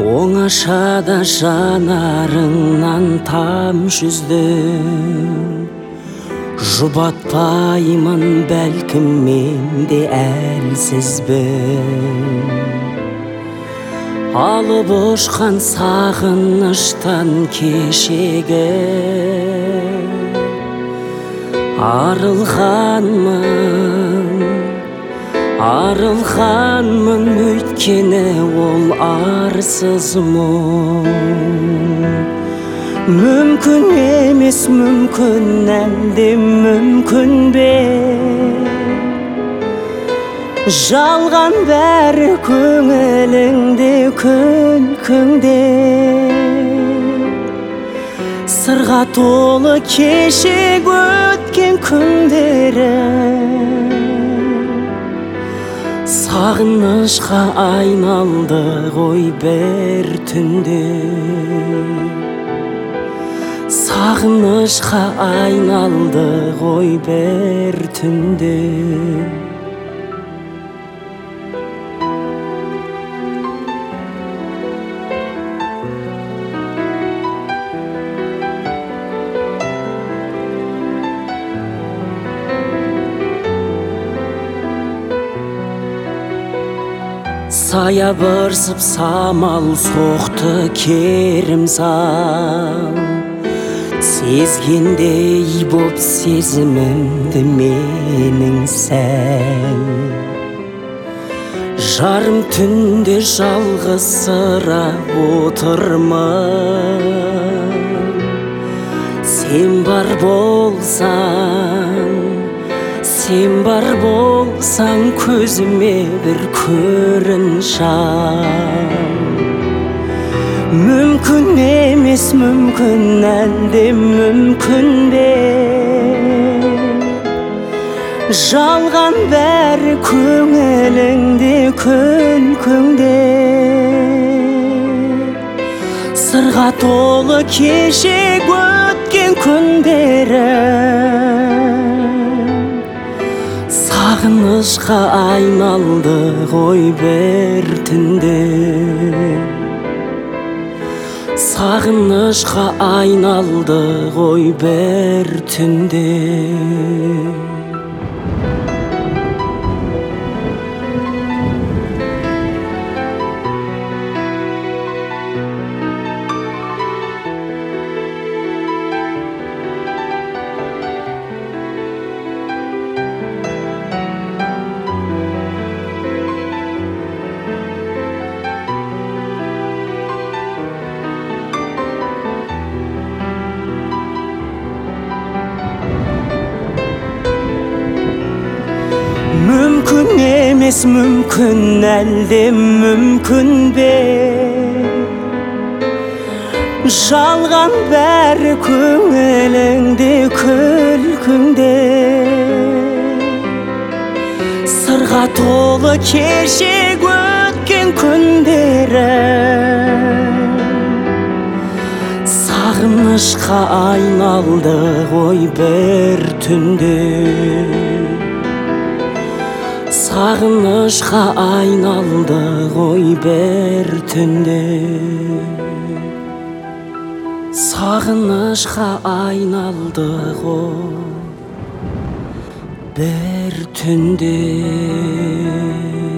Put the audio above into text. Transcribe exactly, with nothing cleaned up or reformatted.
Оңашада жанарыңнан тамшы үздім, жұбатпаймын бәлкім мен де әлсізбін. Алып ұшқан сағыныштан кешегі арылғанмын, арылғанмын, өйткені ол арсыз мұң. Мүмкін емес, мүмкін, әлде мүмкін бе? Жалған бәрі көңіліңде, күлкіңде. Сырға толы кешек өткен күндері сағынышқа айналды ғой бір түнде. Сағынышқа айналды ғой бір түнде. Саябырсып самал соқты керімзал, сезгендей боп сезімімді менің сәл. Жарым түнде жалғызсырап отырмын, сен бар болсаң, сен бар болсаң көзіме бір көрініш ал. Мүмкін емес, мүмкін, әлде мүмкін бе? Жалған бәрі көңіліңде, күлкіңде. Сырға толы кешек өткен күндері сағынышқа айналды ғой бір түнде. Сағынышқа айналды ғой бір түнде. Мүмкін емес, мүмкін, әлде мүмкін бе? Жалған бәрі көңіліңде, күлкіңде. Сырға толы кешек өткен күндері сағынышқа айналды ғой бір түнде. Сағынышқа айналды ғой бір түнде. Сағынышқа айналды ғой бір түнде.